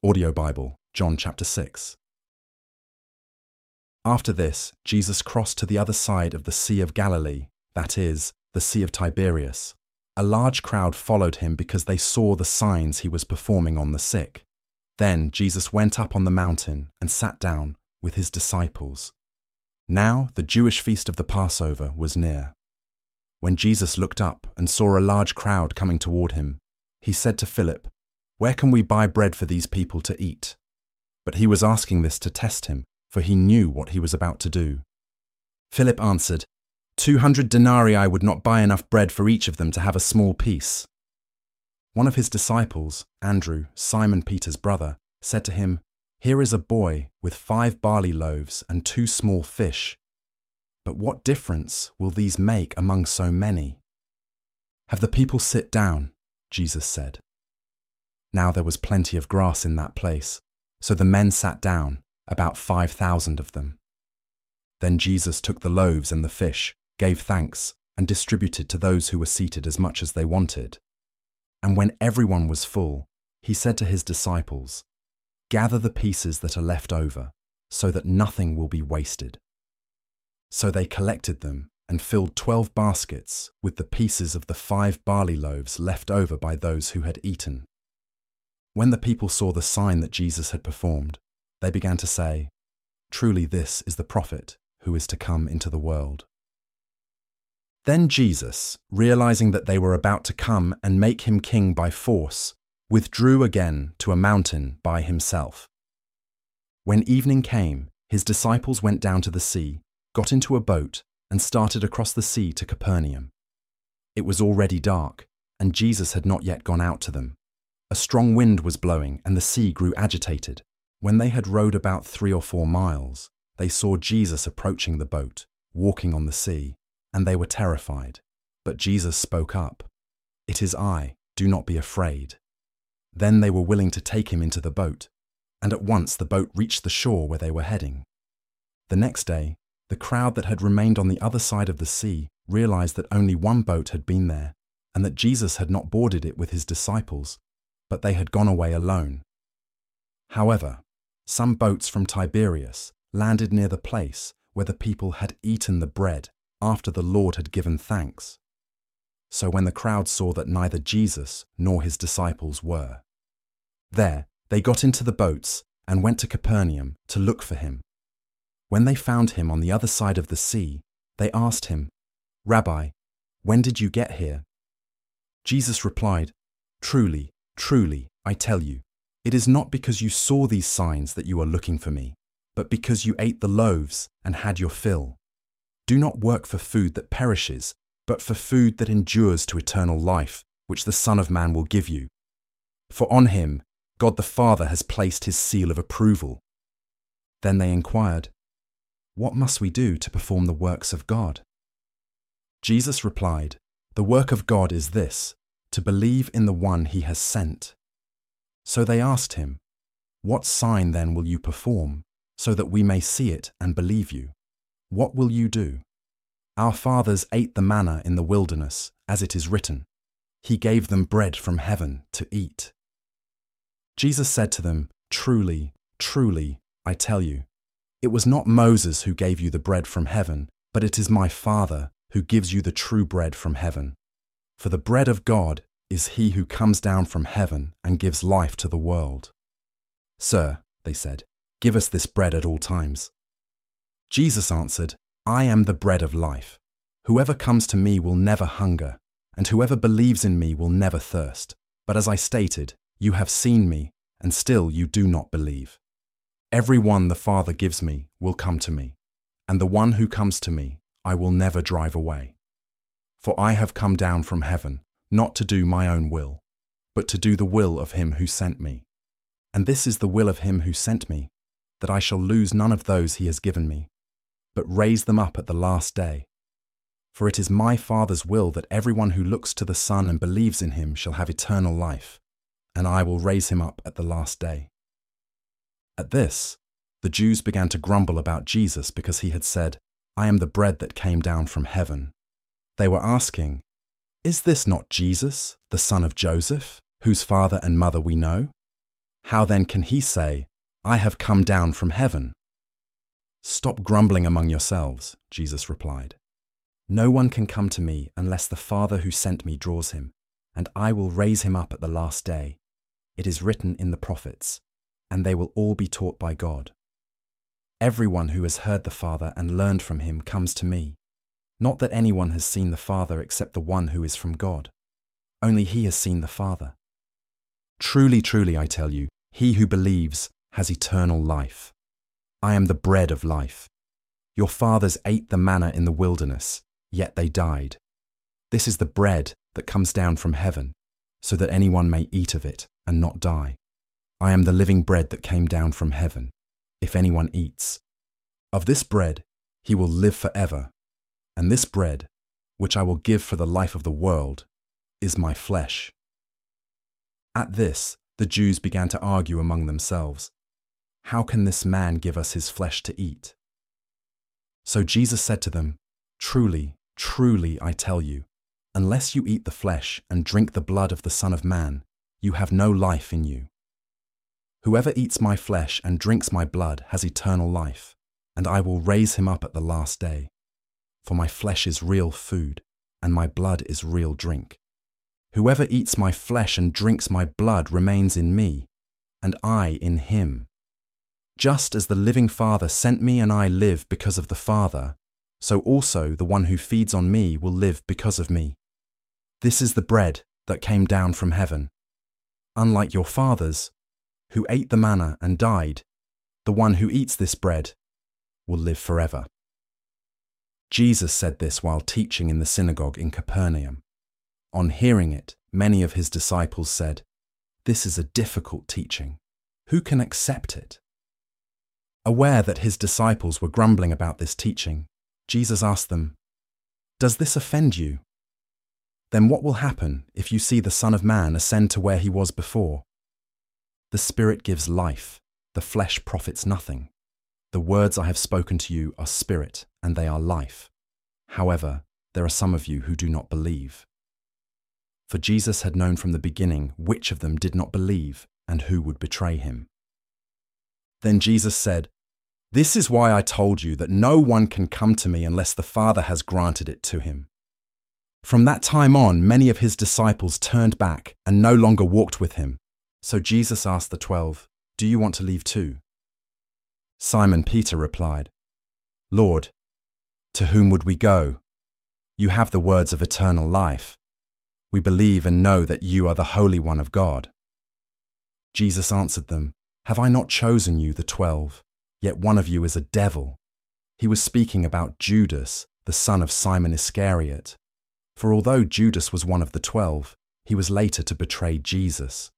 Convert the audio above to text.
Audio Bible, John chapter 6. After this, Jesus crossed to the other side of the Sea of Galilee, that is, the Sea of Tiberias. A large crowd followed him because they saw the signs he was performing on the sick. Then Jesus went up on the mountain and sat down with his disciples. Now the Jewish feast of the Passover was near. When Jesus looked up and saw a large crowd coming toward him, he said to Philip, "Where can we buy bread for these people to eat?" But he was asking this to test him, for he knew what he was about to do. Philip answered, 200 denarii would not buy enough bread for each of them to have a small piece. One of his disciples, Andrew, Simon Peter's brother, said to him, "Here is a boy with 5 barley loaves and 2 small fish. But what difference will these make among so many?" "Have the people sit down," Jesus said. Now there was plenty of grass in that place, so the men sat down, about 5,000 of them. Then Jesus took the loaves and the fish, gave thanks, and distributed to those who were seated as much as they wanted. And when everyone was full, he said to his disciples, "Gather the pieces that are left over, so that nothing will be wasted." So they collected them and filled 12 baskets with the pieces of the 5 barley loaves left over by those who had eaten. When the people saw the sign that Jesus had performed, they began to say, "Truly this is the prophet who is to come into the world." Then Jesus, realizing that they were about to come and make him king by force, withdrew again to a mountain by himself. When evening came, his disciples went down to the sea, got into a boat, and started across the sea to Capernaum. It was already dark, and Jesus had not yet gone out to them. A strong wind was blowing, and the sea grew agitated. When they had rowed about 3 or 4 miles, they saw Jesus approaching the boat, walking on the sea, and they were terrified. But Jesus spoke up, "It is I, do not be afraid." Then they were willing to take him into the boat, and at once the boat reached the shore where they were heading. The next day, the crowd that had remained on the other side of the sea realized that only one boat had been there, and that Jesus had not boarded it with his disciples, but they had gone away alone. However, some boats from Tiberias landed near the place where the people had eaten the bread after the Lord had given thanks. So when the crowd saw that neither Jesus nor his disciples were there, they got into the boats and went to Capernaum to look for him. When they found him on the other side of the sea, they asked him, "Rabbi, when did you get here?" Jesus replied, "Truly, truly, I tell you, it is not because you saw these signs that you are looking for me, but because you ate the loaves and had your fill. Do not work for food that perishes, but for food that endures to eternal life, which the Son of Man will give you. For on him, God the Father has placed his seal of approval." Then they inquired, "What must we do to perform the works of God?" Jesus replied, "The work of God is this, to believe in the one he has sent." So they asked him, "What sign then will you perform, so that we may see it and believe you? What will you do? Our fathers ate the manna in the wilderness, as it is written, 'He gave them bread from heaven to eat.'" Jesus said to them, "Truly, truly, I tell you, it was not Moses who gave you the bread from heaven, but it is my Father who gives you the true bread from heaven. For the bread of God is he who comes down from heaven and gives life to the world." "Sir," they said, "give us this bread at all times." Jesus answered, "I am the bread of life. Whoever comes to me will never hunger, and whoever believes in me will never thirst. But as I stated, you have seen me, and still you do not believe. Every one the Father gives me will come to me, and the one who comes to me I will never drive away. For I have come down from heaven, not to do my own will, but to do the will of him who sent me. And this is the will of him who sent me, that I shall lose none of those he has given me, but raise them up at the last day. For it is my Father's will that everyone who looks to the Son and believes in him shall have eternal life, and I will raise him up at the last day." At this, the Jews began to grumble about Jesus because he had said, "I am the bread that came down from heaven." They were asking, "Is this not Jesus, the son of Joseph, whose father and mother we know? How then can he say, I have come down from heaven? Stop grumbling among yourselves, Jesus replied. No one can come to me unless the Father who sent me draws him, and I will raise him up at the last day. It is written in the prophets, and they will all be taught by God. Everyone who has heard the Father and learned from him comes to me. Not that anyone has seen the Father except the one who is from God. Only he has seen the Father. Truly, truly, I tell you, he who believes has eternal life. I am the bread of life. Your fathers ate the manna in the wilderness, yet they died. This is the bread that comes down from heaven, so that anyone may eat of it and not die. I am the living bread that came down from heaven. If anyone eats of this bread, he will live forever. And this bread, which I will give for the life of the world, is my flesh. At this, the Jews began to argue among themselves. How can this man give us his flesh to eat? So Jesus said to them, Truly, truly, I tell you, unless you eat the flesh and drink the blood of the Son of Man, you have no life in you. Whoever eats my flesh and drinks my blood has eternal life, and I will raise him up at the last day. For my flesh is real food, and my blood is real drink. Whoever eats my flesh and drinks my blood remains in me, and I in him. Just as the living Father sent me and I live because of the Father, so also the one who feeds on me will live because of me. This is the bread that came down from heaven. Unlike your fathers, who ate the manna and died, the one who eats this bread will live forever. Jesus said this while teaching in the synagogue in Capernaum. On hearing it, many of his disciples said, This is a difficult teaching. Who can accept it? Aware that his disciples were grumbling about this teaching, Jesus asked them, Does this offend you? Then what will happen if you see the Son of Man ascend to where he was before? The Spirit gives life, the flesh profits nothing. The words I have spoken to you are spirit, and they are life. However, there are some of you who do not believe. For Jesus had known from the beginning which of them did not believe and who would betray him. Then Jesus said, This is why I told you that no one can come to me unless the Father has granted it to him. From that time on, many of his disciples turned back and no longer walked with him. So Jesus asked the 12, Do you want to leave too? Simon Peter replied, Lord, to whom would we go? You have the words of eternal life. We believe and know that you are the Holy One of God. Jesus answered them, Have I not chosen you, the 12? Yet one of you is a devil. He was speaking about Judas, the son of Simon Iscariot. For although Judas was one of the 12, he was later to betray Jesus.